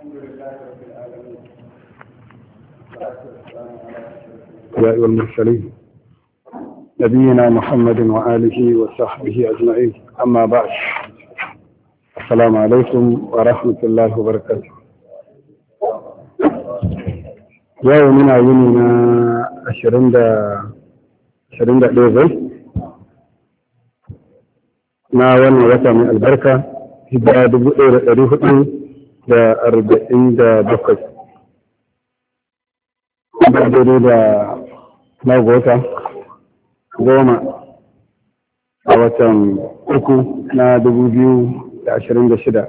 الحمد لله رب العالمين. والمرسلين نبينا محمد وآله وصحبه أجمعين. أما بعد، السلام عليكم ورحمة الله وبركاته. يومنا يومنا 21 na wannan wata mai albarka, hijira 1447 daidai da na gota 10 a watan 3 na 2026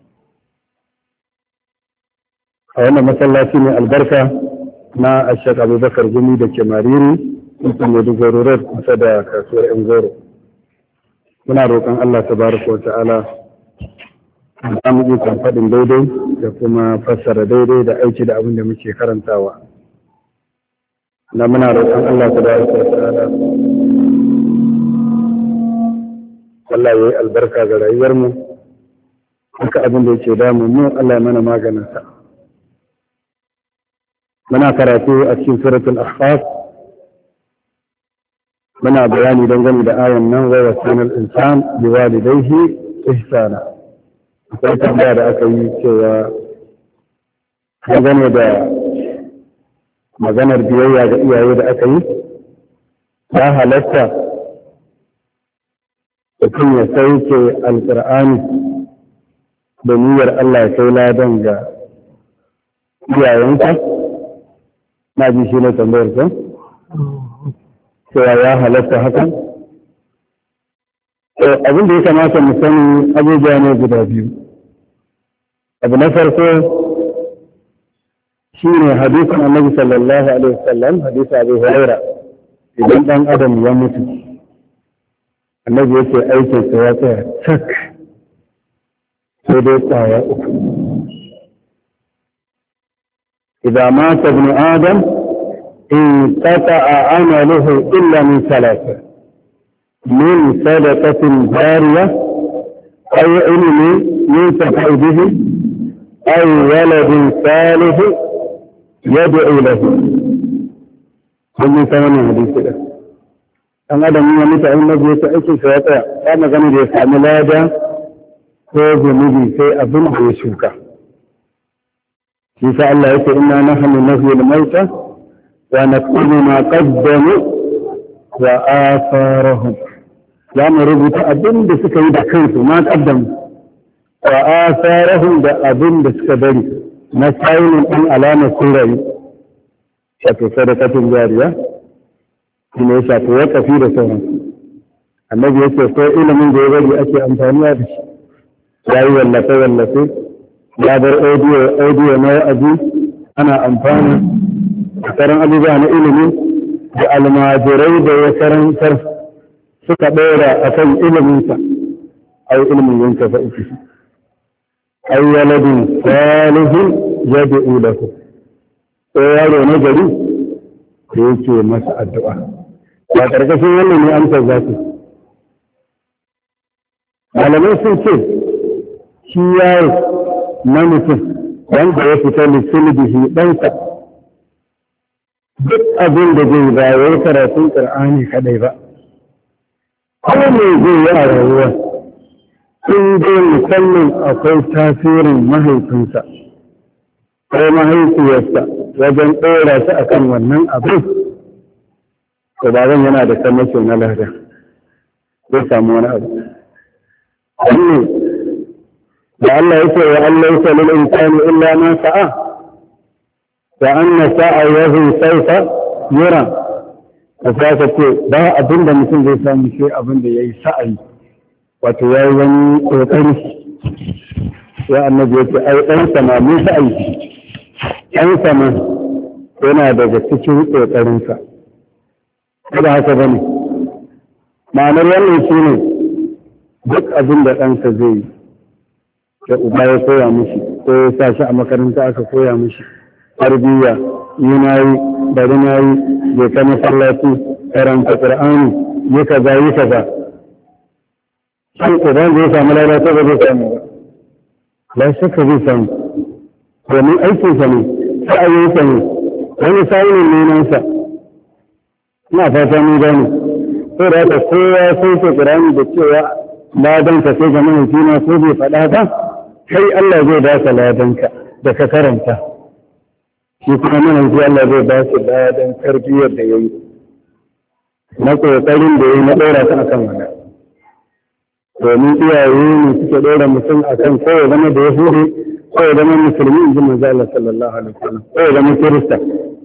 a wannan masallaci mai albarka na Ashek Abubakar Gumi da ke Mariri, mutum da dugarorar kusa da kasuwar ‘yan goro. Muna roƙon Allah tabaraka wa ta'ala za mu yi faɗin daidai da kuma fassara daidai da aiki da abin da muke karantawa. Na muna roƙon Allah tabaraka wa ta'ala Allah ya yi albarka ga rayuwarmu, haka abin da yake damu mu Allah ya mana maganinsa. Muna karatu a cikin suratul Ahqaf, muna bayani dangane da ayan nan wa wasanal insan bi walidayhi ihsana. Akwai tambaya da aka yi cewa dangane da maganar biyayya ga iyaye da aka yi, ya halatta mutum ya sauke alƙur'ani da niyyar Allah ya kai ladan ga iyayenka? Na ji shi ne tambayar ka? Cewa ya halatta hakan? Abin da ya kamata mu sani abubuwa ne guda biyu. Abu na farko shi ne hadisin Annabi sallallahu alaihi wasallam, hadisi Abu Hurairah, idan ɗan adam ya mutu, Annabi yake aikin sa ya tsaya cak, sai dai tsaya uku. Idan mata ibn Adam انقطع عمله إلا من ثلاثة: من صدقة جارية، أو علم ينتفع به، أو ولد صالح يدعو له. من ثمانية حديث كده. أن هذا من يمتع النبي يتأكل فيطيع، أما كان يسعى ملاجة فوز نبي في أبن ويشوكا. يسأل الله يقول إنا نحن نحيي الموتى ونكتب ما قدموا وآثارهم. يعني ربط أبن بسك يدع كنسوا ما قدموا وآثارهم دا أبن بسك بري مسائل أن ألام سوري شكو صدقة جارية إنه شكو وكثير سورا. النبي يقول إلا من جيبالي أكي أمثانيا بش لا يولفي يا بر أوديو نو أجي أنا أمثانا karan abubuwa na ilimi da almajirai da ya karantar suka ɗora a kan iliminsa, ai ilimin yanka fa uku, ai waladin salihin ya da'u lahu, ko yaro na gari da yake masa addu'a. Ba ƙarƙashin wannan ne amsar za su. Malamai sun ce shi yaro na mutum wanda ya fita lissulbihi ɗansa, duk abin da zai ba wai karatun ƙur'ani kadai ba, kuma mai zai yi a rayuwa in dai musamman akwai tasirin mahaifinsa ko mahaifiyarsa wajen ɗora shi akan wannan abin, to baban yana da samashin na lada zai samu wani abu. Wannan da Allah yake wa Allah ya salil insani illa ma sa'a وأن سعيه سوف يرى. وفاك ba abin da mutum zai samu sai abin da ya yi sa'ayi, wato ya yi wani ƙoƙari. Ya annabi yake ai ɗan sama mun sa'ayi, ɗan sama yana daga cikin ƙoƙarinsa. Kada haka ba ne. Ma'anar wannan shi ne duk abin da ɗansa zai yi, da uba ya koya mishi, ko ya sa shi a makaranta aka koya mishi tarbiyya, yi na yi, bari na yi, bai ka masallaci, karanta Qur'ani, yi kaza yi kaza. Sai uban zai samu lalata ba zai samu ba. La shakka zai samu. domin aikinsa ne sa'ayinsa ne wani sa'inin nenansa ina fata mun gane sai da haka kowa sai ke kirani da cewa ladanka sai ga mahaifina ko bai faɗa ba kai Allah zai ba ka ladanka da ka karanta shi kuma mahaifi Allah zai ba shi ladan tarbiyyar da ya yi na ƙoƙarin da ya yi na ɗora ta akan wannan domin iyaye ne suke ɗora mutum akan kowa zama da ya hure kowa zama musulmi in ji manzo Allah sallallahu alaihi wasallam kowa zama kirista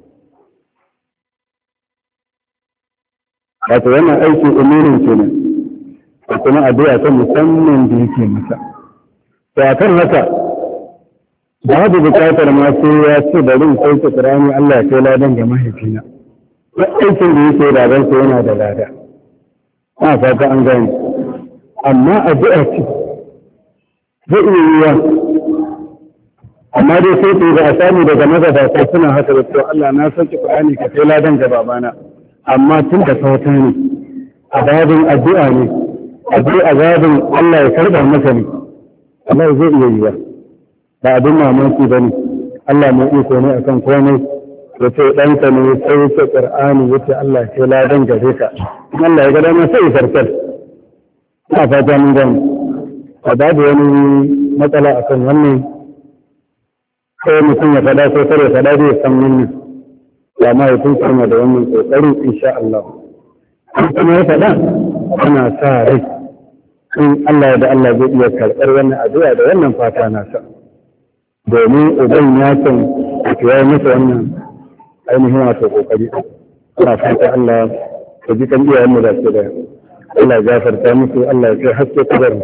wato wannan aiki umurin kenan da kuma addu'a ta musamman da yake masa to akan haka babu bukatar ma sai ya ce bari in sauke Qur'ani Allah ya kai ladan ga mahaifina duk aikin da yake da ransa yana da lada a fata an gane amma addu'a ce zai iya yiwa amma dai sai ku ga a samu daga magabata suna haka da cewa Allah na sauke Qur'ani ka kai ladan ga babana amma tun da sauta ne a babin addu'a ne a babin Allah ya karɓa masa ne Allah zai iya yiwa ba abin mamaki ba ne Allah mai iko ne akan komai ya ce ɗanka ne ya sauke Qur'ani ya ce Allah ce ladan gare ka Allah ya ga dama sai ya farkar a fata mun gani a babu wani matsala akan wannan sai mutum ya faɗa ko kare faɗa zai san wannan ya ma yakin sama da wannan kokarin insha Allah kuma ya faɗa ana sa rai in Allah da Allah zai iya karɓar wannan addu'a da wannan fata nasa domin uban ya san ya masa wannan ainihin wato kokari ana fata Allah ka ji kan iyayen mu da su da Allah ya gafarta musu Allah ya kai haske kabarin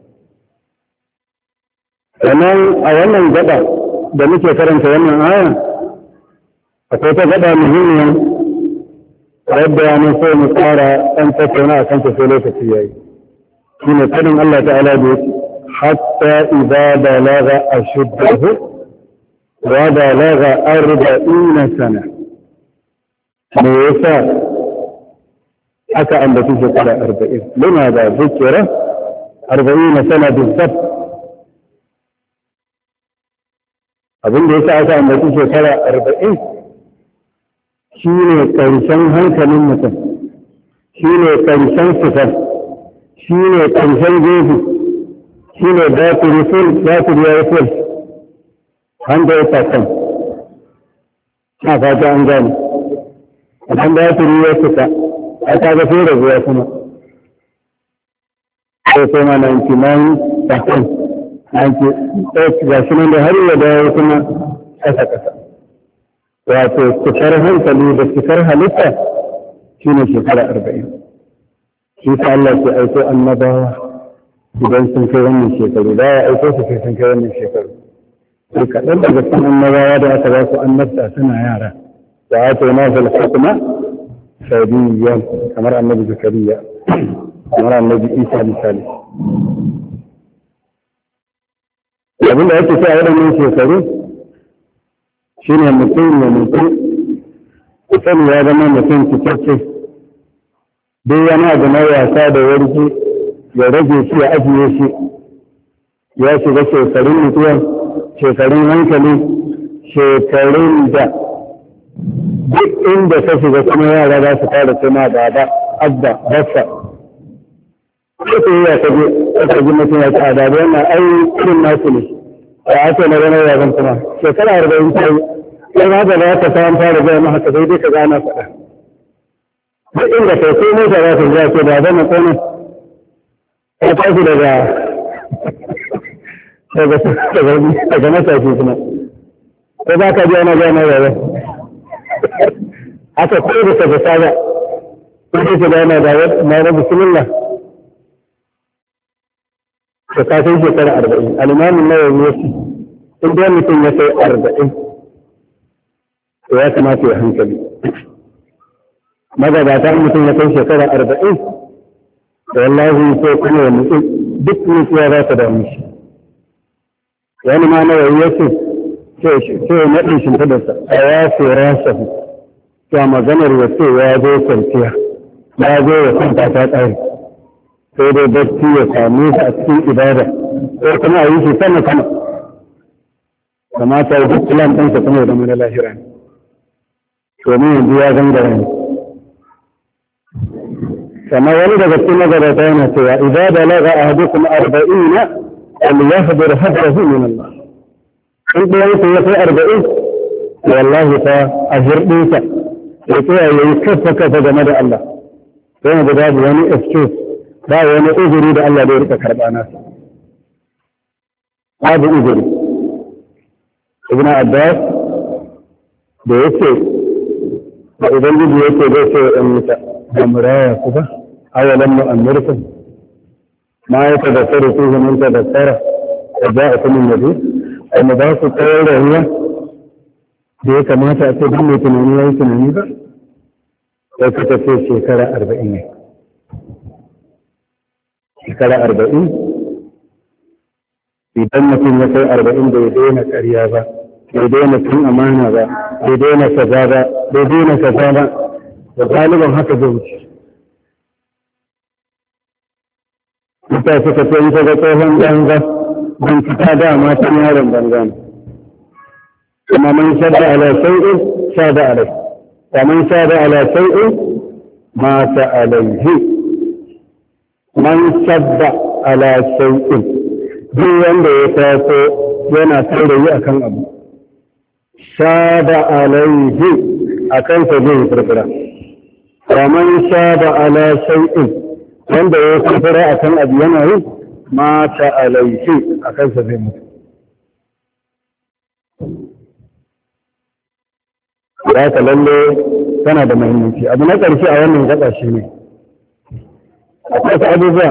sannan a wannan gaba da muke karanta wannan aya akwai ta gaba muhimmiya wadda ya so mu tsara ɗan tattauna a kan ta sai lokaci yayi shi ne fadin Allah ta'ala da yake hatta idza balagha ashuddahu wa balagha 40 sana me yasa aka ambaci shekara 40 lima da zikira 40 sana bizzat abin da yasa aka ambaci shekara 40 shi ne ƙarshen hankalin mutum shi ne ƙarshen sifar shi ne ƙarshen gefe shi ne batiri ya yi fil handa ya sakan a fata an gani a kan batiri ya fita a kaga sai da zuwa kuma sai kuma 99 sakan ga shi nan da har yi da ya kuma ƙasa-ƙasa wato cikar hankali da cikar halitta shi ne shekara 40 shi ta Allah ke aiko annabawa idan sun kai wannan shekaru da ya aiko su kai sun kai wannan shekaru sai kaɗan daga cikin annabawa da aka ba su annabta suna yara da aka yi nazar hukuma sabiyan kamar annabi zakariya kamar annabi isa misali abin da yake sai a waɗannan shekaru shi ne mutum ya mutum kusan ya zama mutum cikakke duk yana da na wasa da warki ya rage shi ya ajiye shi ya shiga shekarun mutuwa shekarun hankali shekarun da duk inda ka shiga kuma yara za su fara cima baba abba baffa ko ya kaje aka ji mutum ya ta da wannan ai irin nasu ne a ake na ganin yaran kuma shekara 40 ta yi sai ma da za ka samu fara zai ma haka sai dai ka gana faɗa duk inda kai sai mota za ta zuwa ce da zama kone ya tashi daga matashi kuma ko za ka ji ana gana yawa haka ko da ka fasa ba ko da ka gana da na rabu bismillah da ka sai shekara 40 alimamin nawawi yace in dai mutum ya kai 40 to ya kamata ya hankali magabata mutum ya kai shekara 40 da wallahi sai kuma ya mutu duk mutuwa za ta damu shi wani ma nawawi yace sai ya naɗin shimfidarsa a ya fera shafi ta maganar ya ce ya zo kwanciya ya zo ya kwanta ta tsari sai dai bacci ya same shi a cikin ibada ko kuma a yi shi sama sama kamata ya duk plan ɗansa kuma da mana lahira ne domin yanzu ya gangara ne sannan wani daga cikin magabata yana cewa idza balaga ahadukum 40 falyahdhar hadrahu min Allah in ɗayan ya kai 40 wallahi fa a hirɗinsa ya tsaya yayi kafa game da Allah sai da babu wani excuse ba wani uzuri da Allah bai rika karɓa nasa babu uzuri ibn Abbas da yake da ubangiji yake zai ce ɗan wuta da muraya ku ba awalan mu'ammirkum ma ya tadassaru fihi min tadassara da ja'akum an-nabi amma ba ku tsayar rayuwa da ya kamata a ce duk mai tunani yayi tunani ba sai ka tafi shekara 40 ne shekara 40 idan mutum ya kai 40 bai daina ƙarya ba bai daina cin amana ba bai daina kaza ba bai daina kaza ba da galiban haka zai wuce mutane suka ce in kaga tsohon banza ban fita da matan yaron banza ne kuma man shada ala shay'in shada alai wa man shada ala shay'in mata alaihi man shada ala shay'in duk wanda ya taso yana saurayi akan abu shada alaihi akan sa zai furfura wa man shada ala shay'in wanda ya furfura akan abu yana yi mata alaihi akan sa zai mutu ya ka lalle tana da muhimmanci abu na ƙarshe a wannan gaba shi ne akwai wasu abubuwa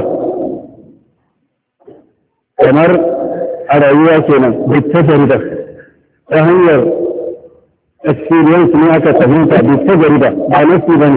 kamar a rayuwa kenan duk ta jarida ta hanyar experience ne aka fahimta duk ta jarida ba nasi ba ne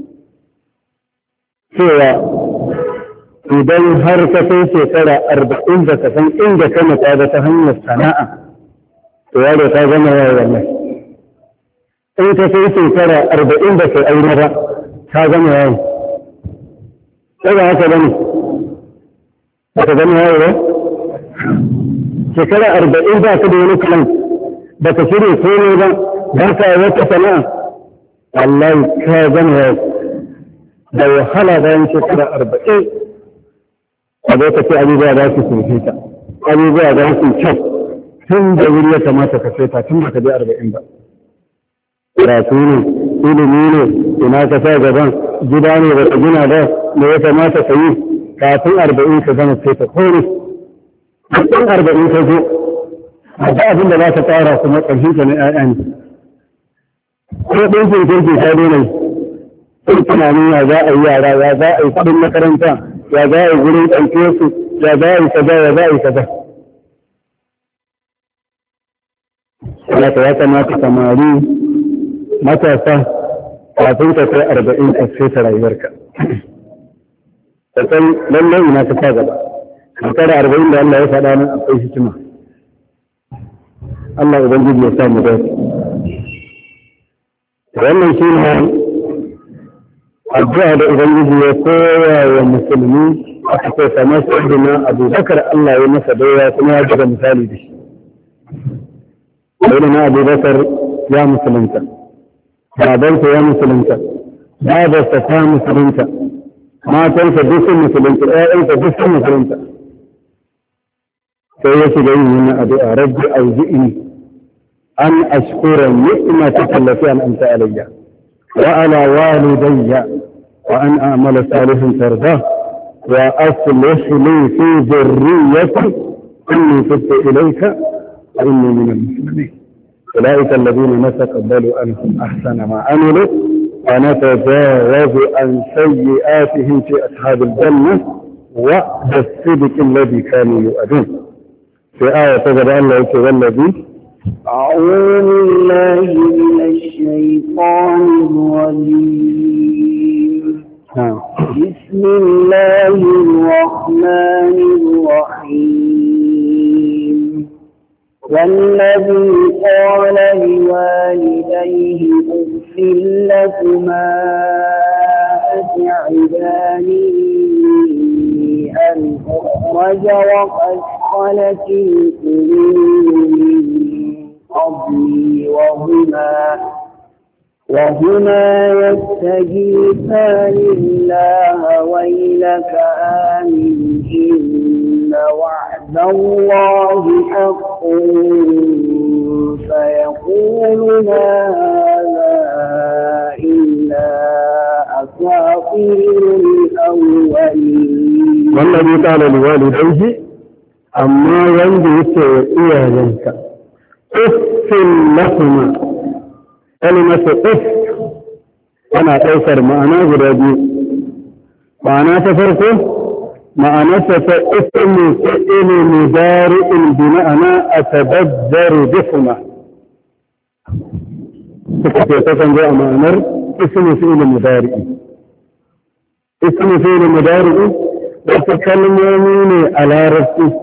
cewa idan har ka kai shekara 40 da ka san inda ka mata da ta hanyar sana'a to yaro ta zama yawa wannan in ka kai shekara 40 da kai aure ba ta zama yawa daga haka bane ba ta zama yawa ba shekara 40 ba ka da wani plan ba ka shirya komai ba ba ka wata sana'a Allah ka zama yawa da wahala bayan shekara 40 a lokaci abubuwa za su sulfe ta abubuwa za su kyau tun da wuri ya kamata ka feta tun ba ka je 40 ba karatu ne ilimi ne ina ka sa gaban gida ne da ka gina ba da ya kamata ka yi kafin 40 ka zama feta kore kafin 40 ka zo a ba abin da za ka tsara kuma ƙarshen ka na 'ya'ya ne ko ɗin kirki ta daina yi tunanin ya za a yi yara ya za a yi kuɗin makaranta ya za a yi gurin ɗauke su ya za a yi kaza ya za a yi kaza ya kamata samari matasa kafin ka kai 40 ka sai ta rayuwarka ka san lallai ina ka sa gaba shekara 40 da Allah ya faɗa nan akwai hikima Allah ubangiji ya sa mu dace wannan shi ne addu'a da ubangiji ya koya wa musulmi aka ce kamar sayyidina Abu Bakar Allah ya masa dawa kuma ya ga misali da shi sayyidina Abu Bakar ya musulunta babansa ya musulunta babarsa ta musulunta matansa duk sun musulunta ƴaƴansa duk sun musulunta sai ya shiga yin wannan addu'a rabbi auzi'ni an ashkura ni'mataka allati an'amta alayya وعلى والدي وأن أعمل صالحا ترضاه وأصلح لي في ذريتي إني تبت إليك وإني من المسلمين أولئك الذين نتقبل عنهم أحسن ما عملوا ونتجاوز عن سيئاتهم في أصحاب الجنة وعد الصدق الذي كانوا يؤدون في آية تجد الله والذي أعوذ بالله من الشيطان الرجيم بسم الله الرحمن الرحيم والذي قال لوالديه أغف لكما أتعداني أن أخرج وقد خلت القلوب من وهما يستغيثان الله ويلك آمن إن وعد الله حق فيقول هذا إلا أساطير الأولين. والذي قال لوالديه أما ينجي إياك أف لكما كلمة أف أنا أوفر معنى جرابي معنى تفرقه معنى اسم فعل مضارع بمعنى أتبذر بكما تفرق معنى اسم فعل مضارع اسم فعل مضارع وتكلموني على رفضه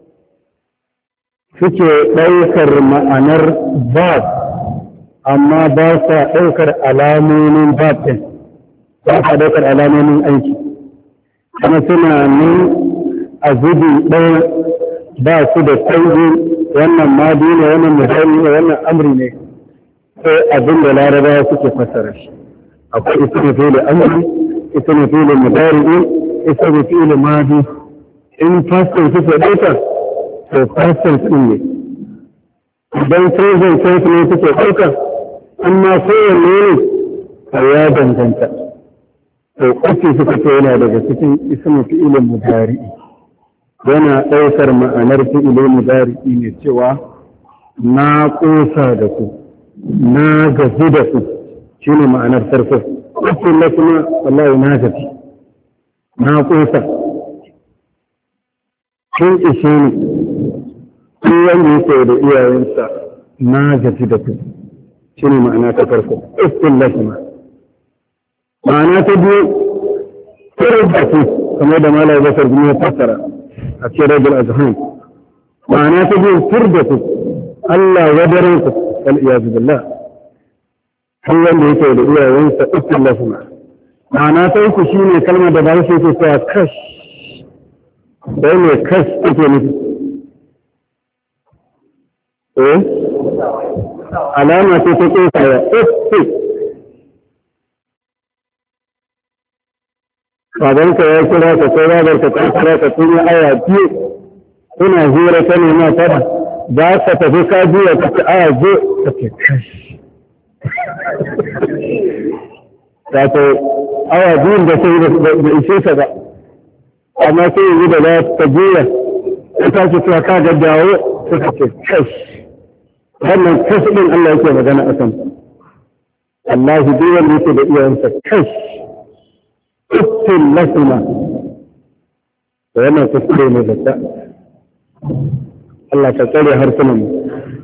suke ɗaukar ma'anar bab amma ba sa ɗaukar alamomin bab ɗin ba sa ɗaukar alamomin aiki kuma suna nan a zubi ɗaya ba su da canji wannan madi ne wannan misali ne wannan amri ne sai abin da larabawa suke fassara shi akwai ismu fi'il amri ismu fi'il mudari ismu fi'il madi in fassara suke ɗauka to fassan ɗin ne idan present tense ne suke ɗauka amma kowanne ne to ya danganta to ƙwace suka ce yana daga cikin ismu fi'ilin mudari'i yana ɗaukar ma'anar fi'ilin mudari'i ne cewa na ƙosa da ku na gaji da ku shine ma'anar farko ƙwace na kuma wallahi na gaji na ƙosa sun ishe ni shi wanda yake da iyayensa na gaji da ku shi ne ma'ana ta farko istin lakima ma'ana ta biyu turar da ku kamar da malar basar biyu ya fassara a cikin rajul azhan ma'ana ta biyu tur da ku Allah wadarin ku wal iyazu billah shi wanda yake da iyayensa istin lakima ma'ana ta uku shi ne kalmar da ba shi ke cewa kash sai ne kash take nufi alama ce ta ƙosawa babanka ya kira ka ko babarka ta kira ka tun aya biyu kuna hira ta nema fada za ka tafi ka biya ka ci aya zo ka ce kashi wato awa biyun da sai da ishe ka ba amma sai yanzu da za ta biya ta tashi cewa ka ga dawo suka ce kashi wannan kashi ɗin Allah yake magana a kan Allah duk wanda yake da iyayensa kashi uffin lasuna da wannan kuskure ne da ta Allah ka tsare harsunan mu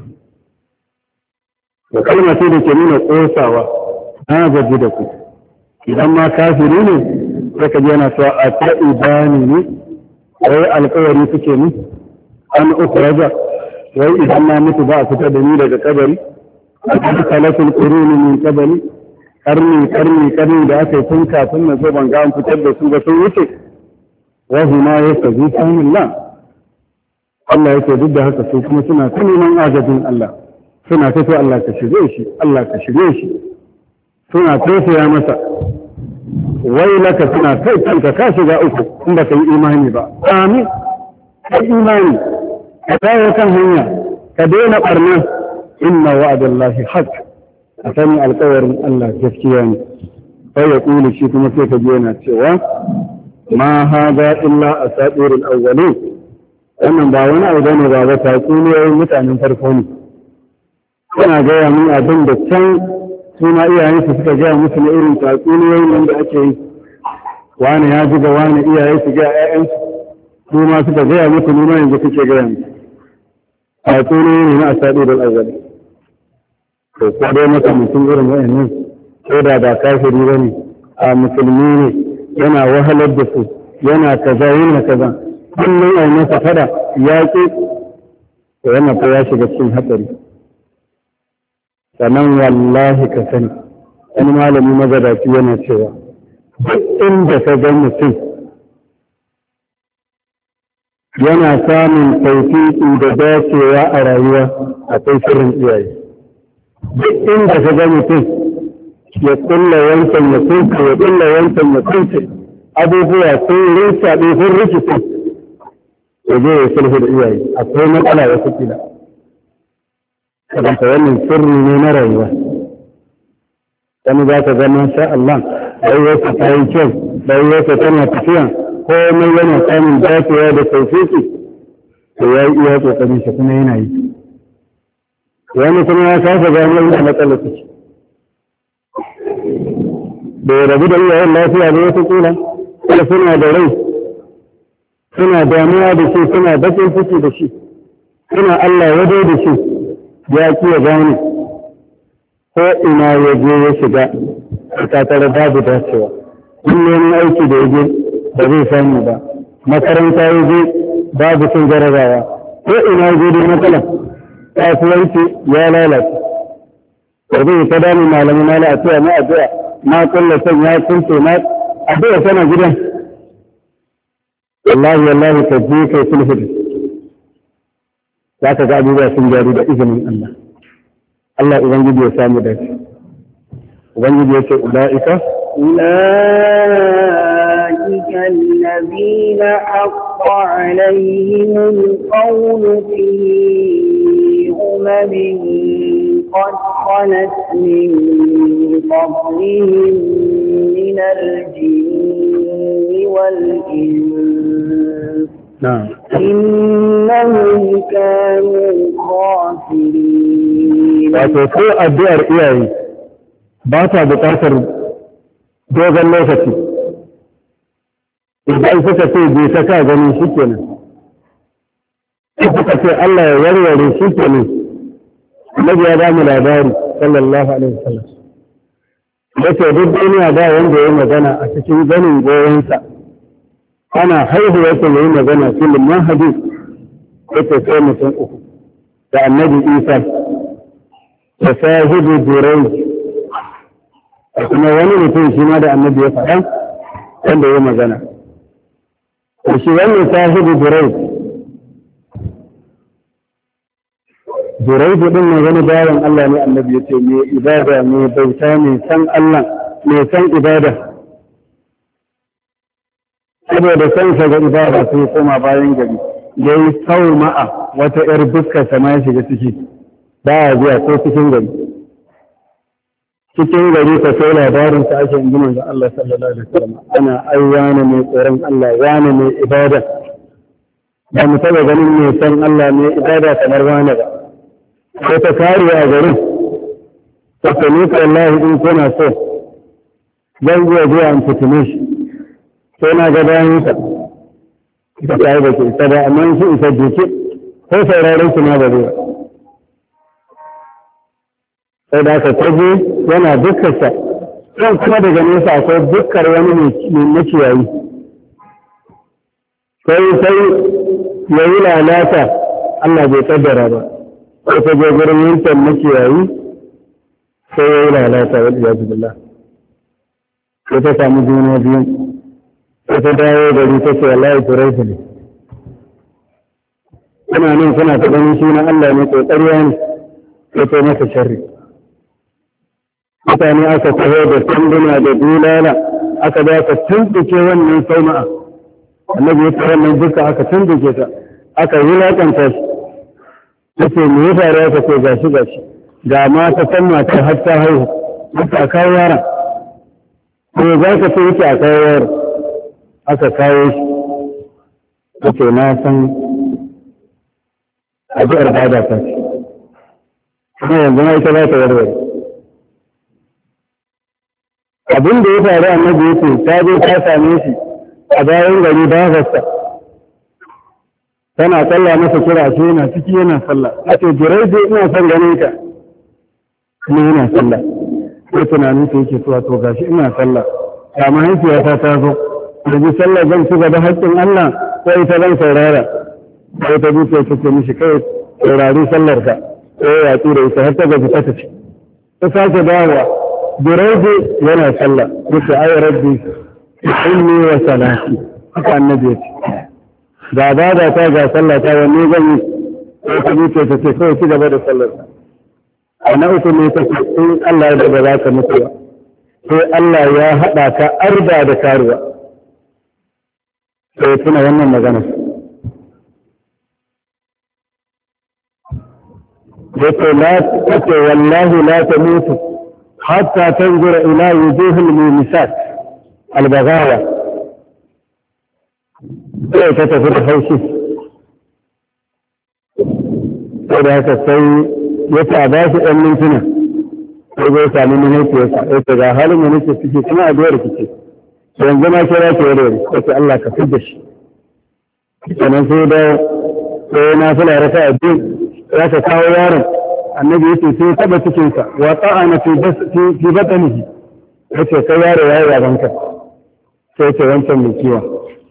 da kalma ce da ke nuna ƙosawa na gaji da ku idan ma kafiri ne sai ka ji yana cewa a ta ibani ne wai alƙawari suke ni an ukhraja wai idan na mutu ba a fitar da ni daga kabari a kan kalafin quruni min qabli karni da aka yi tun kafin na zo ban ga an fitar da su ba sun wuce wa huma yastaghithunillah Allah yake duk da haka su kuma suna ta neman agajin Allah suna ta ce Allah ka shirye shi Allah ka shirye shi suna tausaya masa wai laka suna kai kanka ka shiga uku in ba ka yi imani ba amin kai imani ka dawo kan hanya ka daina barna inna wa'adallahi haqq a sani alƙawarin Allah gaskiya ne sai ya kula shi kuma sai ka ji yana cewa ma hada illa asatirul awwalin wannan ba wani abu bane ba ta tsuniyoyin mutanen farko ne suna gaya min abin da can suna iyayensu suka gaya musu na irin tatsuniyoyin nan da ake yi wani ya ji ga wani iyaye su gaya ƴaƴansu su ma suka gaya musu nuna yanzu kuke gaya musu tatsuniyoyi ne na asatirul awwalin to ko dai maka mutum irin wa'annan ko da ba kafiri ba ne a musulmi ne yana wahalar da su yana kaza yana kaza kullum a masa fada ya ƙi to yana ko ya shiga cikin hatsari sannan wallahi ka sani wani malami magadaci yana cewa duk inda ka ga mutum yana samun taufiƙi da dacewa a rayuwa akwai sirrin iyaye duk inda ka ga mutum ya kulla wancan ya kunce ya kulla wancan ya kunce abubuwa sun rinsa ɗin sun rikice ya je ya sulhu da iyaye akwai matsala ya fi kila karanta wannan sirri ne na rayuwa wani za ka zama sha Allah rayuwarsa ta yi kyau rayuwarsa tana tafiya komai yana samun dacewa da taufiki to ya yi iya kokarin shi kuma yana yi wani kuma ya kasa gano inda matsalar take bai rabu da iyayen lafiya da wasu kila kuma suna da rai suna damuwa da shi suna bakin ciki da shi suna Allah waje da shi ya kiya gane ko ina ya je ya shiga ta tare babu dacewa in neman aiki da yaje ba zai samu ba makaranta ya je babu cin jarabawa ko ina ya je da matsala kasuwanci ya lalace da zai ta damu malamin na lafiya na addu'a na kulla son ya kunce na addu'a tana gidan wallahi ka je kai sulhu za ka ga abubuwa sun gyaru da izinin Allah Allah ubangiji ya samu da shi ubangiji ya ce ula'ika الذين حق عليهم القول في قد خلت من قبلهم من الجن والإنس نعم إنهم كانوا خاسرين. wato addu'ar iyaye ba ta buƙatar dogon lokaci idan suka ce bai ta ka gani shi kenan suka ce Allah ya warware shi kenan Annabi ya ba mu labari sallallahu alaihi wasallam yace duk duniya ba wanda ya magana a cikin ganin goyensa ana haihuwa ta yi magana filin manhaji yace sai mutum uku da Annabi Isa da sahibu Durai kuma wani mutum shi ma da Annabi ya faɗa wanda ya magana shi wannan sahibu Durai din ne wani bayan Allah ne Annabi ya ce mai ibada mai bauta mai san Allah mai san ibada saboda san sa ga ibada sai koma bayan gari yayi sauma'a wata yar buskar sama ya shiga ciki ba ya zuwa ko cikin gari ta sai labarin ta ake inji manzo Allah sallallahu alaihi wasallam ana ayyana mai tsoron Allah wani mai ibada ba mu taba ganin mai san Allah mai ibada kamar wani ba ko ta kariya a garin ta kani Allah in kuna so zan zuwa an fitine shi sai na ga bayan sa ita ta yi da ke ita ba amma shi isa duke ko sauraron su ma ba zai ba sai da aka taje yana dukkansa ɗan kuma daga nesa akwai dukkar wani mai makiyayi sai ya yi lalata Allah bai kaddara ba sai ta je gurin yankin makiyayi sai ya yi lalata wa iyazu billah sai ta samu juna biyu sai ta dawo gari ta ce wallahi turaifu ne kuna nan kuna ta ganin shi na Allah ne ko ƙarya ne sai ta masa sharri mutane aka taho da sanduna da bulala aka da aka tuntuke wannan sauma'a Annabi ya ce wannan duka aka tuntuke ta aka wulakanta shi yace me ya faru aka ce gashi ga ma ta san mata har ta haihu aka kawo yaron ko za ka ce yake a kawo yaron aka kawo shi yace na san addu'ar bada ta ce kuma yanzu ma ita za ta warware abin da ya faru Annabi yake ta je ta same shi a bayan gari babarsa tana sallah masa kira shi yana ciki yana sallah nace Jurayji ina son ganin ka kuma yana sallah sai tunanin sa yake cewa to gashi ina sallah ga mahaifiyata ta zo da ji sallah zan ci gaba haƙƙin Allah ko ita zan saurara sai ta duka ta ce mishi kai saurari sallar ka sai ya tura ita har ta gaji ta tafi ta sake dawowa Jurayji yana sallah yace ay rabbi inni wa salati haka Annabi ya ce ga bada ta ga sallah ta wanne zan yi ta duka ta ce kawai ci gaba da sallar na uku ne ta in Allah da ba za ka mutu ba sai Allah ya haɗa ka arda da karuwa sai tuna wannan magana yace wallahi la tamutu hatta tanzura ila wujuhil mumisat albaghawa sai ta tafi da haushi sai da haka sai ya ta ba shi ɗan mintuna sai zai sami mahaifiyarsa ya ce ga halin da nake ciki kuma addu'ar kice yanzu ma kira ki wani sai Allah ka fidda shi sannan sai da sai na fula raka a biyu ya ka kawo yaron annabi yace sai taba cikin sa wa ta'ana fi batnihi yace kai yaro yayi yabanka sai ce wancan mai kiwon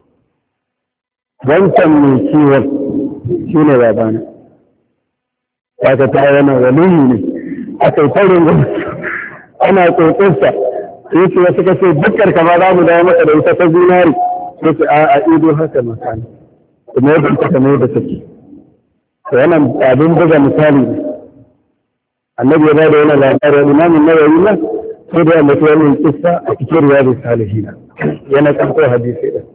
shine babana ya ka ta yana waliyi ne aka yi taurin gwamnati ana tsotsinsa sai ce wasu kace dukkan kama za mu dawo maka da ita ta zinari sai ce a ido haka makani kuma yadda ita kamar yadda take to yana abin buga misali ne annabi ya bada yana labarin imamin nawawi nan sai da yamma wannan kissa a cikin riyadus salihin yana kanto hadisi din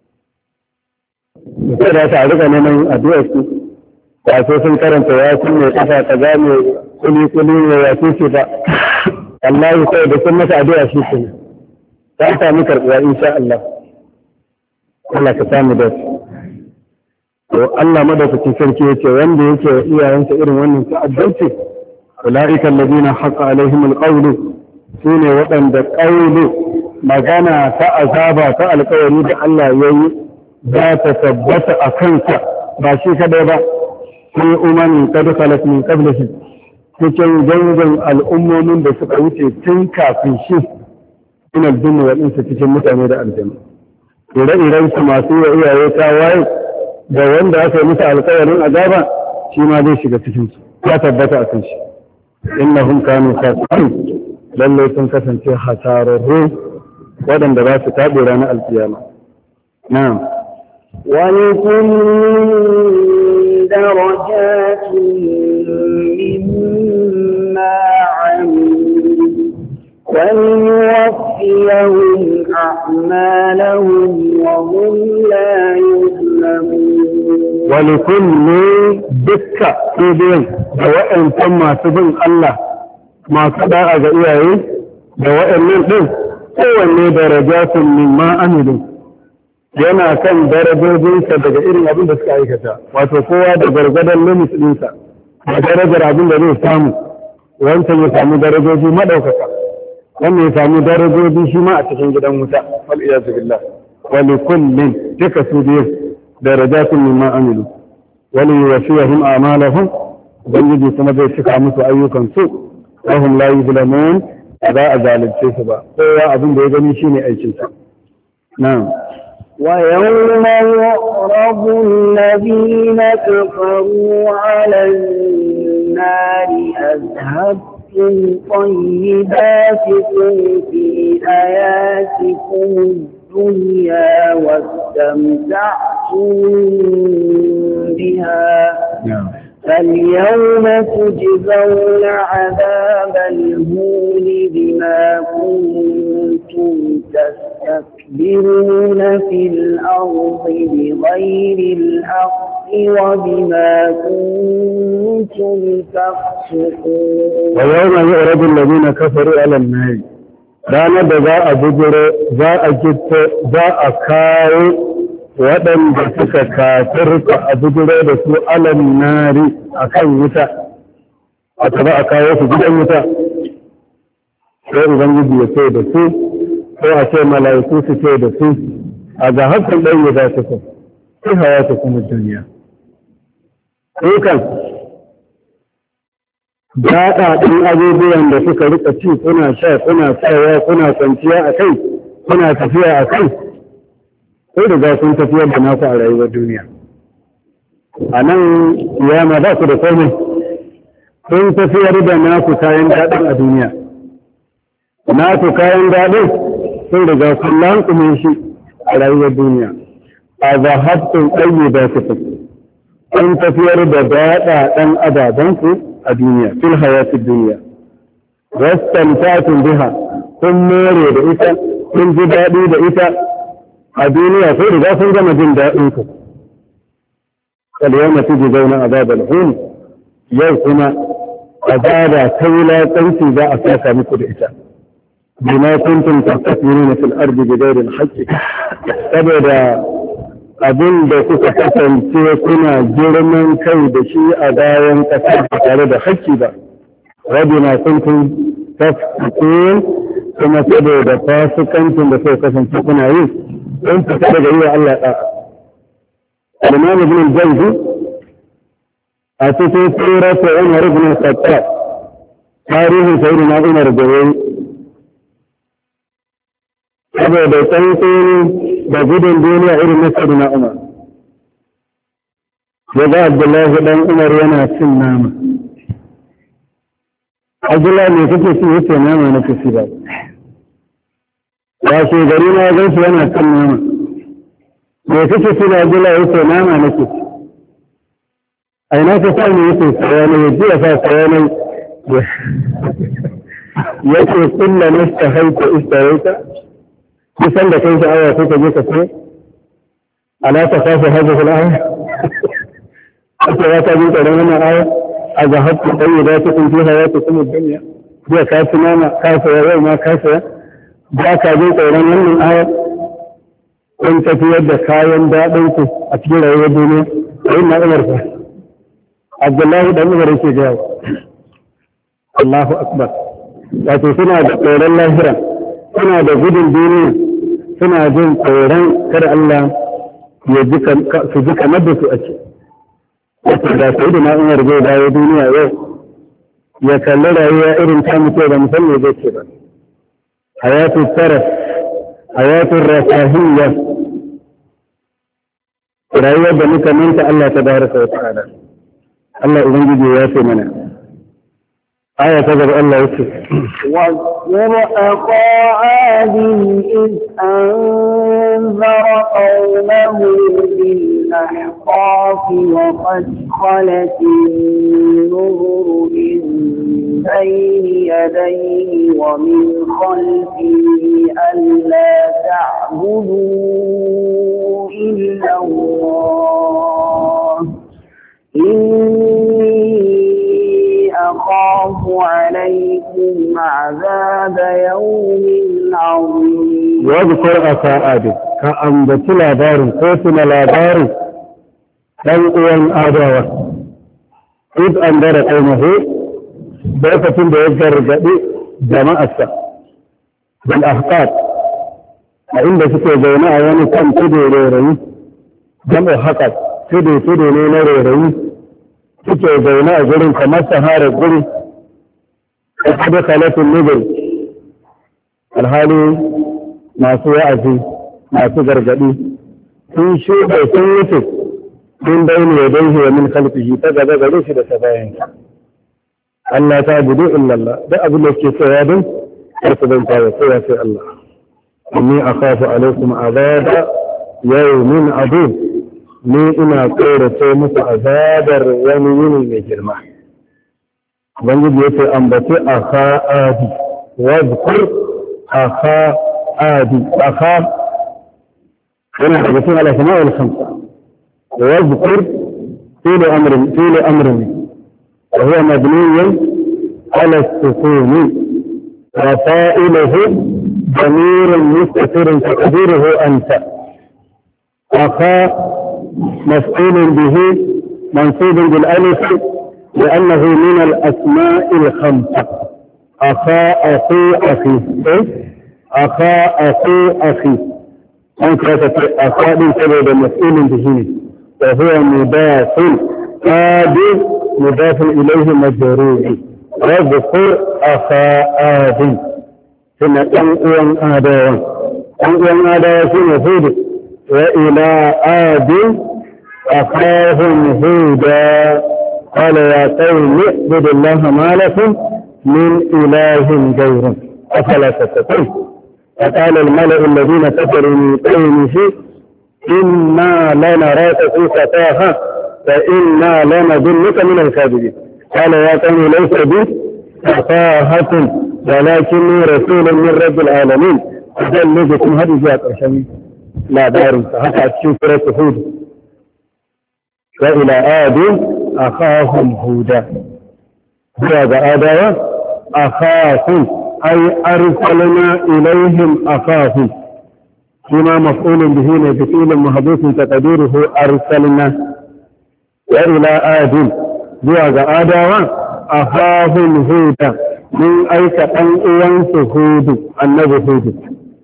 sai da ta riga neman addu'a su ba sai sun karanta ya sun ne kafa ta gane kuli ne ya ce ba Allah sai da sun masa addu'a shi ne ta samu karbuwa insha Allah Allah ka samu da to Allah madaukakin sarki yace wanda yake iyayensa irin wannan ta'addanci ulaika alladhina haqa alaihim alqawlu sune waɗanda qawlu magana ta azaba ta alƙawari da Allah yayi za ta tabbata a kansa ba shi kadai ba sai umarni kad khalat min qablihi cikin gangan al'ummomin da suka wuce tun kafin shi min al-jinni wal insi cikin mutane da aljanna ire-iren su masu iyaye ta waye da wanda aka yi musu alƙawarin azaba shi ma zai shiga cikin su ya tabbata a kan shi innahum kanu khasirin lalle sun kasance hasararru waɗanda za su taɓe ranar alkiyama na'am ولكل درجات مما عملوا وليوفيهم أعمالهم وهم لا يظلمون ولكل دكة سبين وإن ثم سبين الله ما صدى أجئيه وإن من هو درجات مما عملوا yana kan darajojinsa daga irin abin da suka aikata wato kowa da gargadon limit ɗinsa da darajar abin da zai samu wancan ya samu darajoji maɗaukaka wannan ya samu darajoji shi ma a cikin gidan wuta wal iyazu billah wa li kullin duka su biyu darajatun mimma amilu wa li yuwaffihim a'malahum ubangiji kuma zai cika musu ayyukan su wa hum la yuzlamun ba a zalunce su ba kowa abin da ya gani shine aikin sa na'am ويوم يعرض الذين كفروا على النار أذهبتم طيباتكم في حياتكم الدنيا واستمتعتم بها فاليوم تجزون عذاب الهون بما كنتم تستكبرون في الأرض بغير الحق وبما كنتم تفسقون ويوم يعرض الذين كفروا على النار ranar da za a bujiro za a gito za a kawo waɗanda suka kafirta a bujiro da su alam nari a kan wuta a taba a kawo su gidan wuta sai ubangiji ya ce da su ko a ce mala'iku su ce da su a ga hakan ɗan ya za su ku sai hawa ta kuma duniya dukan daɗaɗin abubuwan da suka rika ci kuna sha kuna tsayawa kuna kwanciya a kai kuna tafiya a kai ko da sun tafiyar da naku a rayuwar duniya a nan kiyama ba ku da komai sun tafiyar da naku kayan daɗin a duniya naku kayan daɗin sun riga sun lankume shi a rayuwar duniya a zahabtun ɗanye da su fi sun tafiyar da daɗaɗen ababenku a a duniya fil hayatid duniya wastamta'tum biha kun more da ita kun ji daɗi da ita a duniya ko riga kun gama jin daɗin ku kal yawma tujzauna azabal hun yau kuma azaba ta wulaƙanci za a saka muku da ita bima kuntum tastakbiruna fil ardi bighayri al-haqqi saboda abin da kuka kasance kuna girman kai da shi a bayan ƙasa ba tare da haƙƙi ba rabina kuntum tafkun kuma saboda fasikancin da suka kasance kuna yi don fita daga yi wa Allah ɗa'a. Imam Ibn al-Jawzi a cikin surat Umar ibn al-Khattab tarihin sayyidina Umar da yayi saboda tsantseni da gudun duniya irin na sayyidina Umar. Ya ga Abdullahi dan Umar yana cin nama. Abdullahi ne kake ci yace nama na kashi ba. Ya ce gari na gan shi yana cin nama. Me kake ci da Abdullahi yace nama nake ci. Ai na ka sani yace sayana yaji ya sa sayana yace kullu nastahayta istaraita kusan da kai sha'awa ko ka je ka ce ala ta kafa hadhihi al-aya aka ya ta jin tsaron wannan aya a zahabtu tayyibatukum fi hayatikum ad-dunya ya ka tunana ka saya yau ma ka saya ba ka jin tsaron wannan aya kun tafiyar da kayan daɗin ku a cikin rayuwar duniya sai na Umar fa Abdullahi dan Umar yake ga Allahu akbar wato suna da tsoron lahira suna da gudun duniya suna jin tsoron kada Allah ya su ji kamar da su ake. Wata da sai da na'urar zai dawo duniya yau ya kalli rayuwa irin ta mutu da musamman zai ce ba. Hayatun taraf, hayatun rafahiyya, rayuwar da muka manta Allah ta baraka wa ta'ala. Allah Ubangiji ya ce mana. آية تجد الله يكفي واذكر أخا عاد إذ أنذر قومه بالأحقاف وقد خلت النذر من بين يديه ومن خلفه ألا تعبدوا إلا الله أخاف عليكم عذاب يوم عظيم واذكر أخا آدم كأنبت لابار قوتنا لابار تنقوى آداوة إذ أنذر قومه بأفة بيذكر جماعة بالأحقاب عند سكي جماعة يعني كان تدو ريري جمع حقب تدو لنا ريري suke zaune a gurin kamar sahara guri a kada kalatun nubin alhali masu wa'azi masu gargadi sun shuɗe sun wuce sun daini ya daini wa min khalfihi ta gaba gare shi da ta bayan Allah ta budu illallah da abin da ke tsaya din har su ban tawa sai sai Allah inni akhafu alaikum azaba yawmin adid ni ina tsorace musu azabar wani yini mai girma. Ubangiji ya ce ambaci akha adi, wadkur akha adi, akha yana daga cikin al-asma wal khamsa. Wadkur fi'l amrin wa huwa mabniyyun ala as-sukun wa fa'iluhu damirun mustatirun taqdiruhu anta. akha مفعول به منصوب بالالف لانه من الاسماء الخمسه اخا اخو اخي اخا اخو اخي انت اخا سبب مفعول به وهو مضاف ادي مضاف اليه مجرور واذكر اخا ادي ثم ان اداوه شنو هود وإلى عاد أخاهم هودا قال يا قوم اعبدوا الله ما لكم من إله غيره أفلا تتقون فقال الملأ الذين كفروا من قومه إنا لنراك في سفاهة فإنا لنظنك من الكاذبين قال يا قوم ليس بي سفاهة ولكني رسول من رب العالمين أبلغكم هذه جاءت عشان لا دار فهكذا تشوف سورة هود وإلى عاد أخاهم هودا هذا آدايا أخاهم أي أرسلنا إليهم أخاهم فيما مفعول به بفعل محذوف تقديره أرسلنا وإلى عاد هذا آدايا أخاهم هودا من أيك أنقوانس هود النبي هود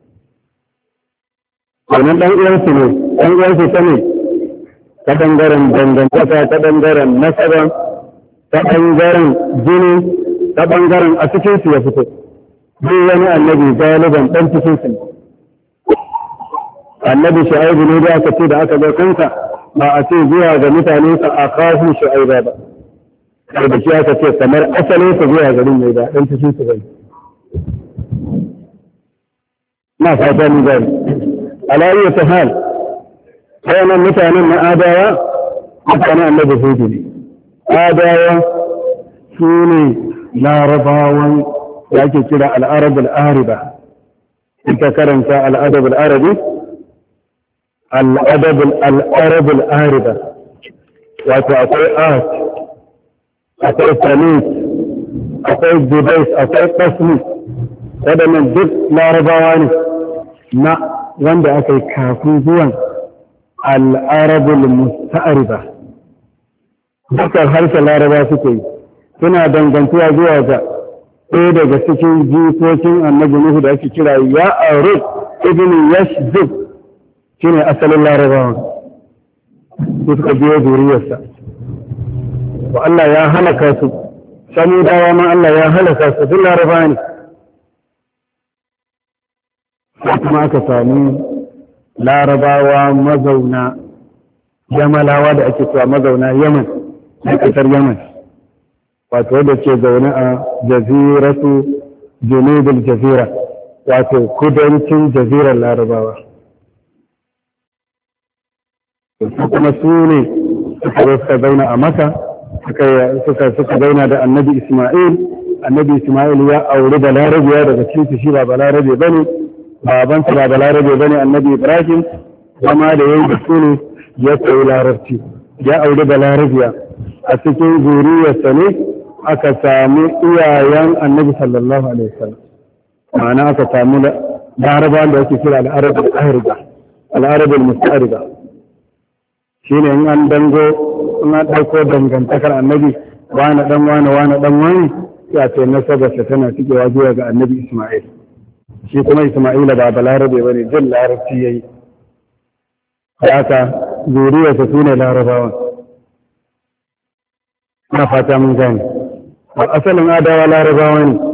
wannan ɗan uwansu ne ɗan uwansu ta ne ta ɓangaren dangantaka ta ɓangaren nasaba ta ɓangaren jini ta ɓangaren a cikinsu ya fito duk wani annabi galiban ɗan cikinsu ne annabi shu'aibu ne da aka ce da aka zo kansa ba a ce zuwa ga mutanensa a kafin shu'aiba ba sai da shi aka ce kamar asalin sa zuwa garin ne da ɗan cikinsu bai na fata ni gari على أي حال كان مثلا من آدايا مثلا النبي هودي آدايا سوني لا رضاوا يأتي كده العرب الآربة انت كرمت الأدب العربي العرب الآربة وأتأتي أتأتي ثميت أتأتي دبيس أتأتي قسمي هذا من دب لا رضاواني ما wanda aka yi kafin zuwan al'arabul musta'ariba dukkan harshen laraba suke yi suna dangantuwa zuwa ga ɗaya daga cikin jikokin annabi Nuhu da ake kira ya arub ibn yashdub shine asalin larabawa su suka biyo zuriyarsa wa Allah ya halaka su samudawa ma Allah ya halaka su duk laraba ne kuma aka sami larabawa mazauna yamalawa da ake cewa mazauna yaman na ƙasar yaman wato wadda ke zaune a jaziratu junubul jazira wato kudancin jazirar larabawa kuma su ne suka zauna a maka suka zauna da annabi isma'il ya auri da larabiya daga cikin shi ba balarabe bane babansa ba balarabe bane annabi ibrahim zama da yayi da su ne ya koyi larabci ya auri da larabiya a cikin zuriyarsa ne aka sami iyayen annabi sallallahu alaihi wasallam ma'ana aka sami larabawan da ake kira al'arab al-ahriba al'arab al-musta'riba shine in an dango in an dauko dangantakar annabi wani dan ya ce nasabarsa tana cikewa zuwa ga annabi isma'il shi kuma isma'ila ba balarabe bane jin larabci yayi haka zuriyarsa sune larabawan na fata mun gane asalin adawa larabawa ne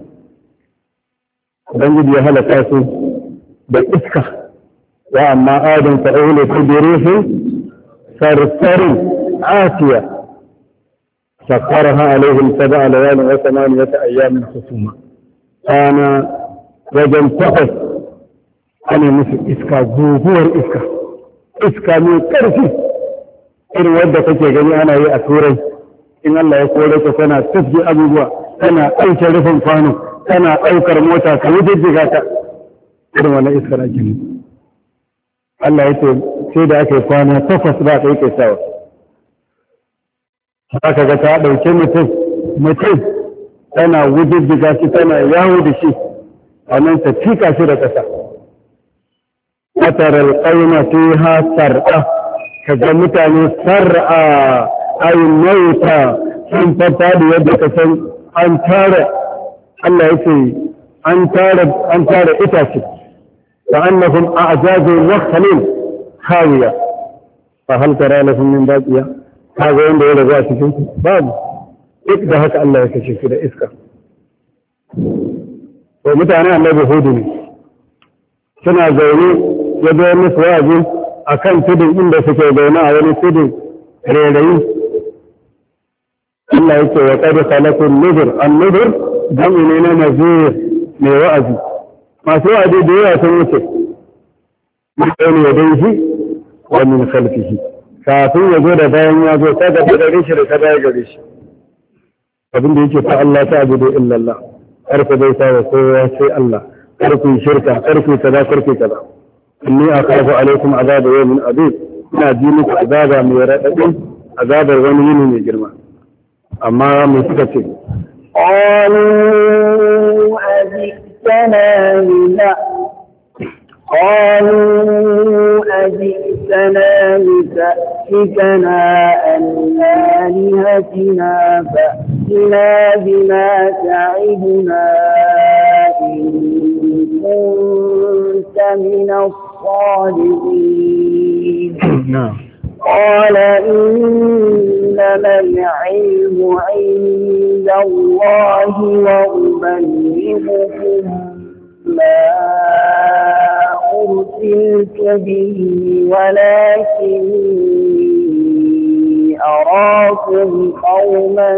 ubangiji ya halaka su da iska wa amma adam fa'ula fi birihin sarsarin asiya sakaraha alaihim sab'a layalin wa thamaniyata ayyamin husuma ana wajen takwas ana musu iska guguwar iska mai ƙarfi irin wadda kake gani ana yi a turai in Allah ya kore ka tana tafi abubuwa tana ɗauke rufin kwano tana ɗaukar mota ka yi jijjiga ta irin wannan iskar ake ne Allah ya ce sai da aka yi kwana takwas ba ka yi kai sawa haka ga ta ɗauke mutum tana wujijjiga shi tana yawo da shi a nan ta tika shi da ƙasa fataral ƙauna fi ha sar'a ka ga mutane sar'a ay mauta sun faɗi yadda ka san an tara Allah yake an tara itace fa annahum a'jazu nakhlin khawiya fa hal tara lahum min baqiya kaga wanda ya rabu a cikin babu duk da haka Allah ya kashe su da iska to mutane annabi hudu ne suna zaune ya zo musu wa'azi akan tudun inda suke zaune a wani tudun rairayi Allah yake wa qad khalaqul nuzur an-nuzur jam'i ne na nazir mai wa'azi masu wa'azi da yawa sun wuce min bayni yadayhi wa min khalfihi kafin ya zo da bayan ya zo kada da gare shi da kada ya gare shi abin da yake fa Allah ta abudu illa Allah kar ku bauta wa kowa sai Allah kar ku shirka kar ku kaza kar ku kaza inni akhafu alaikum azab yawmin adid ina ji muku azaba mai radadi azabar wani yini mai girma amma mai suka ce قالوا أجئتنا لتأفكنا عن آلهتنا فأتنا بما تعدنا إن كنت من الصادقين قال إنما العلم عند الله وأبلغكم ما أرسلت به ولكني أراكم قوما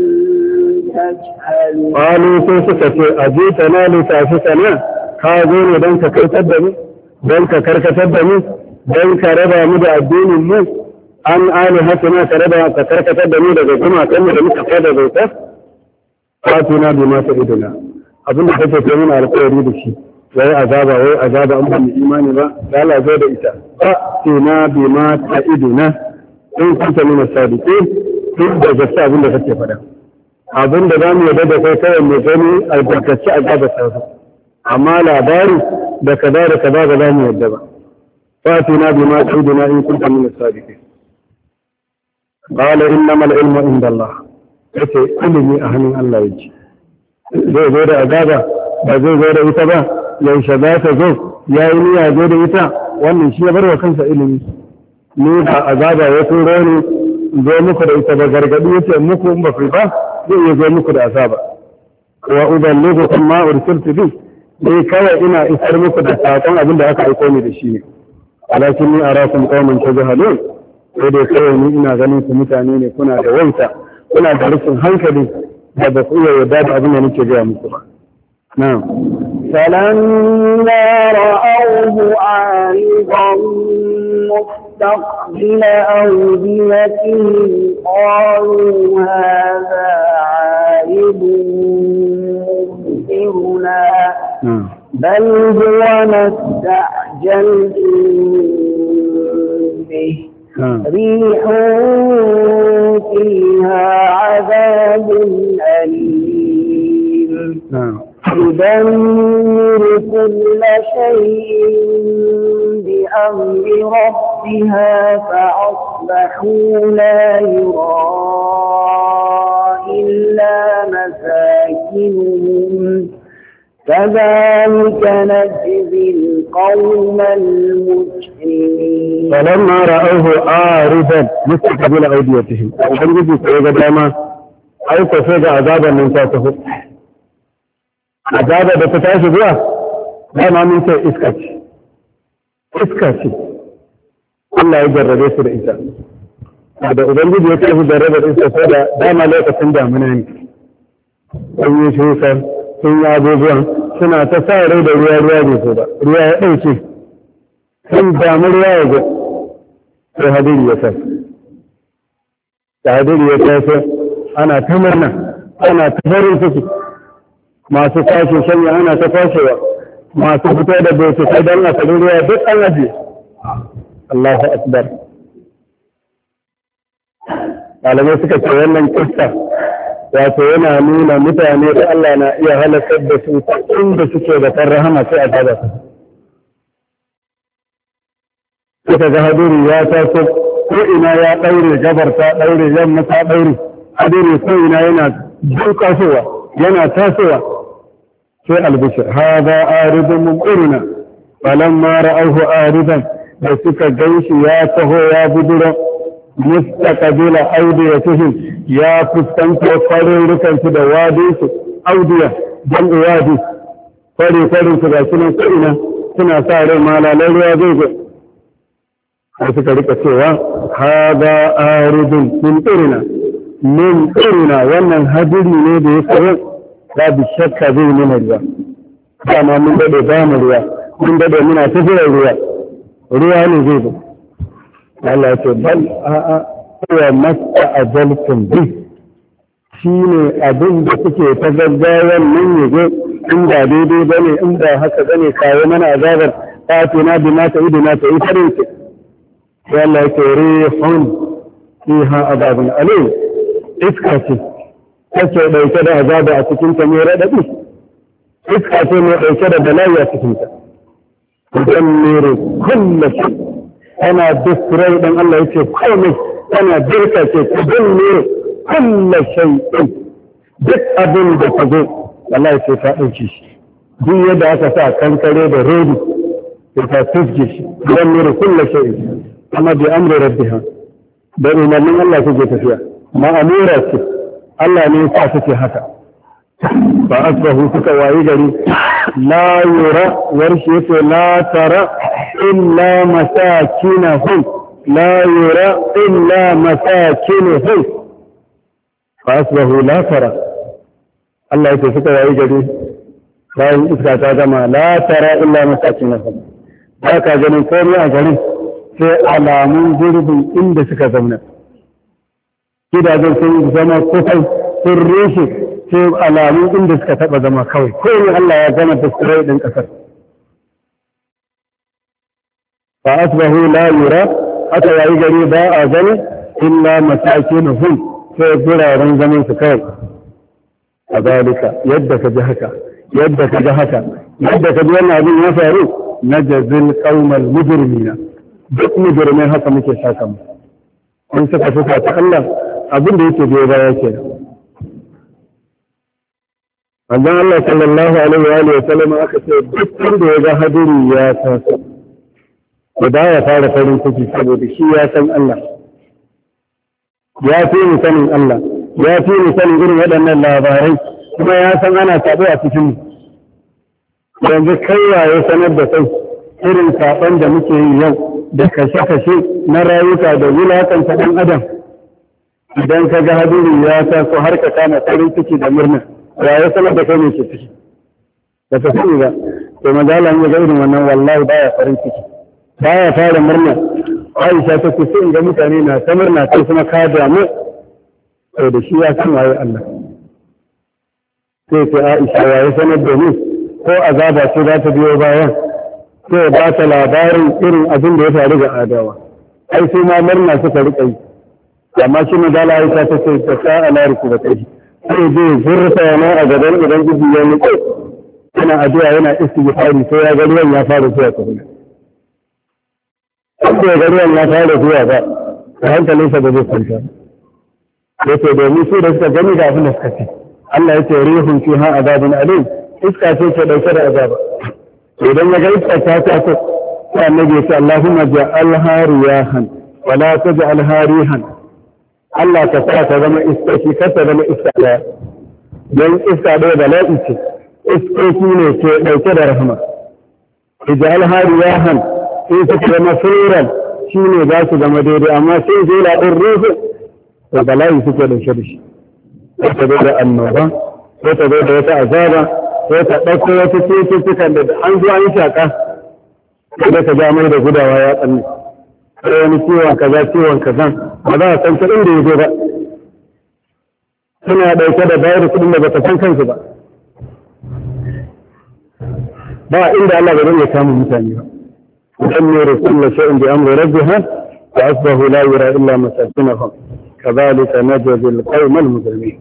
تجهلون قالوا سوسك أجيتنا لتعفتنا كاظون دنك كركتبني دنك كركتبني دنك ربا مدى الدين الموت an alihatina tare da ka karkatar da mu daga kuma kan da muka kada bauta fatuna bi ma ta'iduna abinda kake ce muna alƙawari da shi wai azaba an ba mu imani ba da Allah zai da ita fatuna bi ma ta'iduna in kunta min as-sadiqin duk da gaskiya abinda kake faɗa abinda zamu yarda da kai kawai mu gani albarkaci azaba ta amma labari da kaza da kaza ba za mu yarda ba fatuna bi ma ta'iduna in kunta min as-sadiqin قال إنما العلم عند الله yace ilimi a hannun Allah yake zai zo da azaba ba zai zo da ita ba yaushe za ta zo ya yi niyya zo da ita wannan shi ya bar wa kansa ilimi ni ba azaba ya turo ni zo muku da ita ba gargadi yace muku in ba ku ba zai iya zo muku da azaba wa uballighukum ma ursiltu bi dai kawai ina isar muku da sakon abin da aka aiko ni da shi ne walakin ni arakum qauman tajhalun sai dai kawai ni ina ganin ku mutane ne kuna da wauta kuna da rufin hankali da ba ku iya yarda da abin da nake gaya muku ba na'am فلما رأوه عارضا مستقبل أوديتهم قالوا هذا عارض ممطرنا بل هو ما استعجلتم به ريح فيها عذاب أليم تدمر كل شيء بأمر ربها فأصبحوا لا يرى إلا مساكنهم كذلك نجزي القوم المجرمين فلما رأوه عارضا مستقبل أوديتهم وبنجي سيغا داما أي تفيد عذابا من تاسه عذابا بتتاشي بها داما من إسكاتي الله يجرب يسر إنسان هذا ubangiji ya tafi jarrabar isa sai da dama lokacin damuna ne an yi shukar sun yi abubuwan suna ta sa rai da ruwa bai so ba ruwa ya ɗauke sun damu ruwa ya ga sai hadiri ya sai da hadiri ya sai ana ta murna ana ta farin ciki masu kwashe shanya ana ta kwashewa masu fito da bai sai don asalin ruwa duk an ajiye Allahu akbar malamai suka ce wannan kissa wato yana nuna mutane da Allah na iya halakar da su inda suke da kan rahama sai a gaba su. Suka ga hadiri ya taso ko ina ya ɗaure gabar ta ɗaure yamma ta ɗaure hadiri ko ina yana dukasowa yana tasowa sai albishir hada aridun mumqiruna falamma ra'awhu aridan da suka ganshi ya taho ya budura mustaqbila audiyatihim ya fuskanta kwarurukansu da wadinsu audiya jam'u wadi kwarin su ga sunan ko'ina suna sa rai malalan ruwa zai zo har suka rika cewa haza aridun min irina wannan hadiri ne da ya tsaro babu shakka zai nuna ruwa dama mun dade ba mu ruwa mun dade muna ta jiran ruwa ne zai zo Allah ya ce bal a'a huwa masta'ajaltum bi shi ne abin da suke ta gaggawan nan ya zo in ba daidai ba ne in ba haka ba ne kawo mana azabar fatina bi ma ta idu na ta yi farin ce sai Allah ya ce rihun fiha azabun alim iska ce take dauke da azaba a cikin ta mai radadi iska ce mai dauke da bala'i a cikin ta tudammiru kullu shay ana dukrai dan Allah ya ce komai ana dirka ce tudammiru kullu shay duk abin da ka zo wallahi sai ta dauke shi duk yadda aka sa kankare da rodi sai ta tufke shi tudammiru kullu shay amma bi amri rabbiha da umarnin Allah suke tafiya ma'amura ce Allah ne ya sa suke haka ba asbahu suka wayi gari la yura warshi yace la tara illa masakinahum la yura illa masakinahum ba asbahu la tara Allah yace suka wayi gari bayan iska ta gama la tara illa masakinahum ba ka ganin komai a garin sai alamun gurbin inda suka zauna gidajen sun zama kusan sun rushe sai alamun inda suka taba zama kawai kowai Allah ya gama da tsirai ɗin ƙasar fa asbahu la yura aka yayi gari ba a gani illa masakinuhum sai guraren zaman su kawai a zalika yadda ka ji haka yadda ka ji haka yadda ka ji wannan abin ya faru najzil qaumal mujrimina duk mujrimai haka muke saka mu in suka fuka ta Allah abin da yake biyo baya ke Allah Allah sallallahu alaihi wa sallam aka ce duk wanda ya ga hadiri ya taso da ya fara farin ciki saboda shi ya san Allah ya fi mu sanin Allah ya fi mu sanin irin waɗannan labarai kuma ya san ana sabo a cikin mu yanzu kai ya sanar da kai irin saɓon da muke yi yau da kashe-kashe na rayuka da wulakanta ɗan adam idan ka ga hadiri ya taso har ka kama farin ciki da murna ya sanar da kai ne ke ciki da ta sani ba to magana ya ga irin wannan wallahi baya farin ciki baya fara murna Aisha ta ce sai in ga mutane na ta murna kai kuma ka damu to da shi ya san waye Allah sai ta Aisha ya sanar da ni ko azaba ce za ta biyo bayan sai ba ta labarin irin abin da ya faru ga adawa ai sai ma murna suka rika yi amma shi magana Aisha ta ce ta sa ala rukubatai sai zai zurfa yana a gaban idan gudu ya nutse yana addu'a yana istighfari sai ya ga ruwan ya fara zuwa kuma wanda ya ga ruwan ya fara zuwa ba ta hankalinsa da zai kwanta yace domin su da suka gani da abin da suka ce Allah yace rihun fiha azabun alim iska ce ke dauke da azaba idan ya ga iska ta taso sai annabi ya ce Allahumma ja'alha riyahan wa la taj'alha rihan Allah ka sa ta zama iska shi kar ta zama iska ɗaya don iska ɗaya bala'i ce iskoki ne ke ɗauke da rahama ijal hariyahan in suka zama furan shi ne za su zama daidai amma sai zai laɗin rufe to bala'i suke ɗauke da shi ko ta zo da annoba ko ta zo da wata azaba ko ta ɗauko wata cututtukan da an zo an shaƙa kada ka ja mai da gudawa ya tsanne sai wani ciwon kaza ba za a san ta inda ya zo ba suna ɗauke da virus ɗin da ba ta san kansu ba ba inda Allah ba zai samu mutane ba idan ne rasulullah shay'in bi amri rabbiha fa asbahu la yura illa masakinahum kadhalika najzi al-qawma al-mujrimin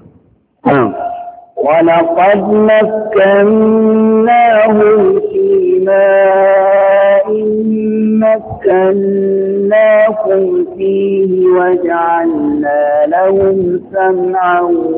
ولقد مكناهم في ماء مكناكم فيه وجعلنا لهم سمعا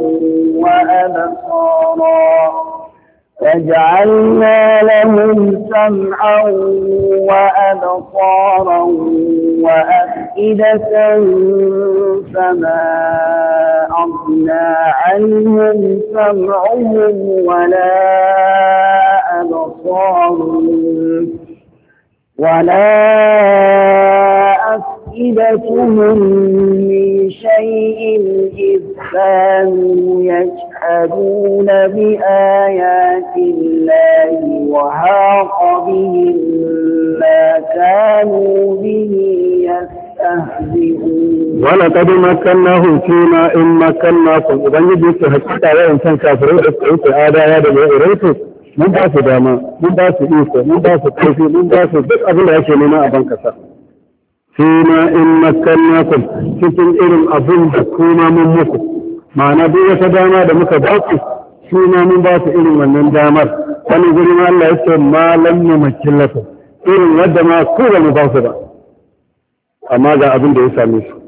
وأبصارا وأفئدة فما أغنى عنهم سمعهم ولا أبصارهم ولا أفئدتهم من شيء إذ كانوا يجحدون بآيات الله وحاق بهم ما كانوا به يستهزئون ولقد مكناهم فيما إن مكناكم إذن يجب حقيقة وإن كان كافرين أسعوك آداء هذا الإريس من باس داما من باس إيسا من باس كيفي من باس دك أبو العشي لنا أبان كسا فيما إن مكناكم cikin irin abin da kuma mun muku ma'ana duk wata dama da muka ba ku su ma mun ba su irin wannan damar wani guri ma Allah ya ce ma lam numakkin lakum irin wadda ma ku ba mu ba su ba amma ga abin da ya same su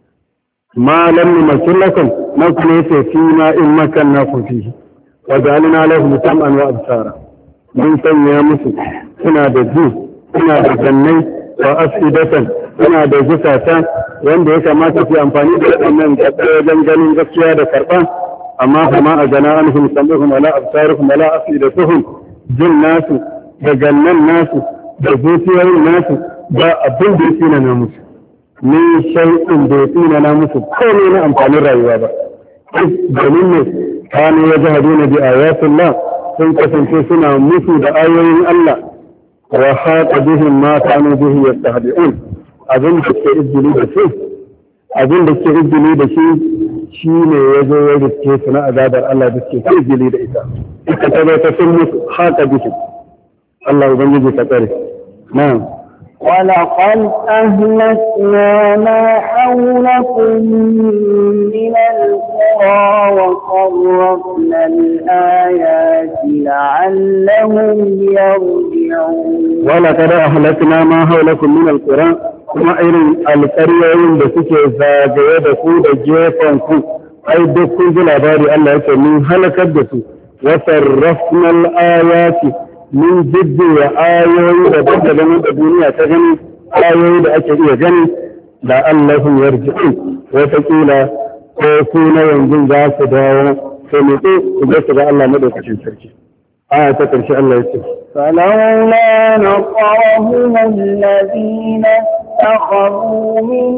ma lam numakkin lakum na kuma yace fi ma in makannakum fihi wa ja'alna lahum sam'an wa absara mun sanya musu suna da ji suna da jannai wa afidatan suna da zukata wanda ya kamata su amfani da waɗannan wajen ganin gaskiya da karɓa amma kuma a gana an hum sam'uhum wala absaruhum wala afidatuhum jin nasu da gannan nasu da zuciyoyin nasu ba abin da yake na musu ni shay'in da yake na musu komai na amfanin rayuwa ba domin ne kanu yajhaduna bi ayatillah sun kasance suna musu da ayoyin Allah wa haqa bihim ma kanu bihi yastahdi'un abin da ke izini da su abin da ke izini da shi ne ya zo ya riske su na azabar Allah da ke izini da ita ita ta ta sun musu haka bihim Allah ubangiji ta tsare na'am ولقد أهلكنا ما حولكم من القرى وصرفنا الآيات لعلهم يرجعون ولقد أهلكنا ما حولكم من القرى kuma irin alƙaryoyin da suke zagaye da ku da gefen ku ai duk kun ji labari Allah yake mun halakar da su wa sarrafna al-ayati mun jiddiya ayoyi da daban da duniya ta gani ayoyi da ake iya gani da Allahun yarji'un wataƙila ko ku na yanzu za su dawo sai mutu ku ga su ga Allah madaukakin sarki aya ta ƙarshe Allah ya ce فلولا نصرهم الذين اتخذوا من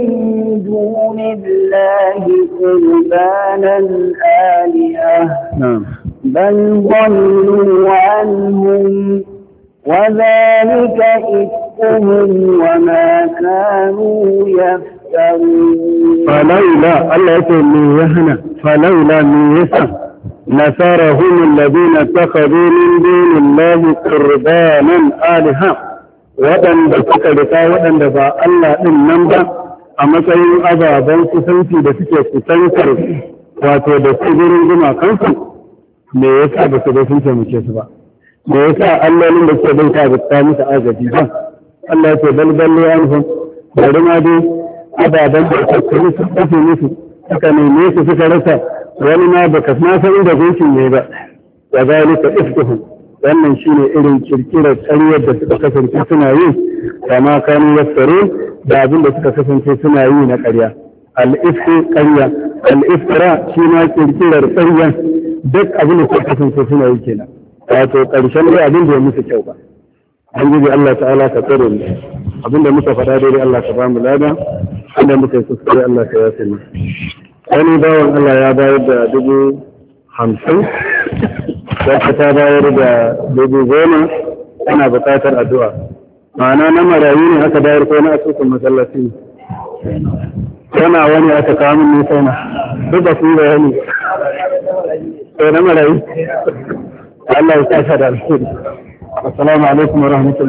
دون الله قربانا آلهة بل ضلوا عنهم وذلك إفكهم وما كانوا يفترون فلولا الله يقول من يهنا فلولا من يسر نصرهم الذين اتخذوا من دون الله قربانا آلهة waɗanda suka rika waɗanda ba Allah ɗin nan ba a matsayin ababen kusanci da suke kusantar wato da su gurin gumakansu me yasa ba su ga sun taimake su ba me yasa allolin da suke bauta ba ta musu agaji ba Allah ya ce balballo anhum bari ma dai ababen da suka kuma su kafe musu suka neme su suka rasa wani ma baka ma san inda gunkin ne ba wa zalika ifkuhum wannan shine irin kirkirar ƙaryar da suka kasance suna yi kama kanu yaftaru da abin da suka kasance suna yi na ƙarya al-ifku ƙarya al-iftira shi ma kirkirar ƙarya duk abin da suka kasance suna yi kenan wato ƙarshen dai abin da ya musu kyau ba an gidi Allah ta'ala ka tsare mu abin da muka faɗa dai Allah ka ba mu lada wanda muka yi kuskure Allah ka yafe mu wani bawan Allah ya bayar da 50,000 wata ta bayar da 10,000 ana buƙatar addu'a ma'ana na marayu ne aka bayar ko na asusun masallaci ne yana wani aka kawo min nisa na duk da su bayani to na marayu Allah ya sa da alheri assalamu alaikum wa rahmatullahi